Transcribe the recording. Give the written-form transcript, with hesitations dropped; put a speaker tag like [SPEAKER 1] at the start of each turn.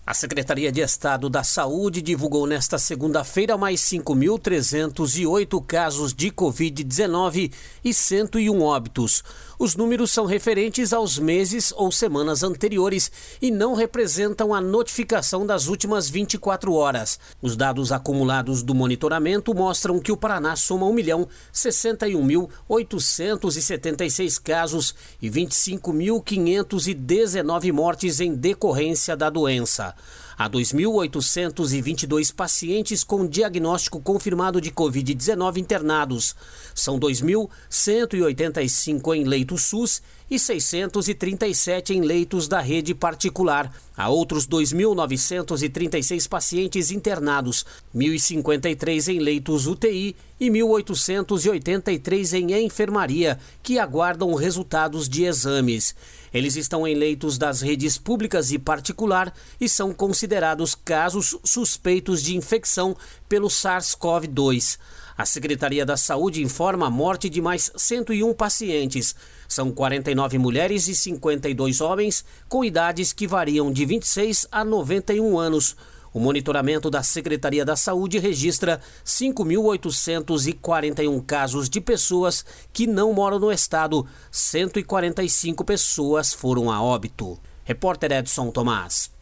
[SPEAKER 1] A Secretaria de Estado da Saúde divulgou nesta segunda-feira mais 5.308 casos de Covid-19 e 101 óbitos. Os números são referentes aos meses ou semanas anteriores e não representam a notificação das últimas 24 horas. Os dados acumulados do monitoramento mostram que o Paraná soma 1.061.876 casos e 25.519 mortes em decorrência da doença. Há 2.822 pacientes com diagnóstico confirmado de Covid-19 internados. São 2.185 em leitos SUS e 637 em leitos da rede particular. Há outros 2.936 pacientes internados, 1.053 em leitos UTI e 1.883 em enfermaria, que aguardam resultados de exames. Eles estão em leitos das redes públicas e particular e são considerados casos suspeitos de infecção pelo SARS-CoV-2. A Secretaria da Saúde informa a morte de mais 101 pacientes. São 49 mulheres e 52 homens, com idades que variam de 26 a 91 anos. O monitoramento da Secretaria da Saúde registra 5.841 casos de pessoas que não moram no estado. 145 pessoas foram a óbito. Repórter Edson Tomás.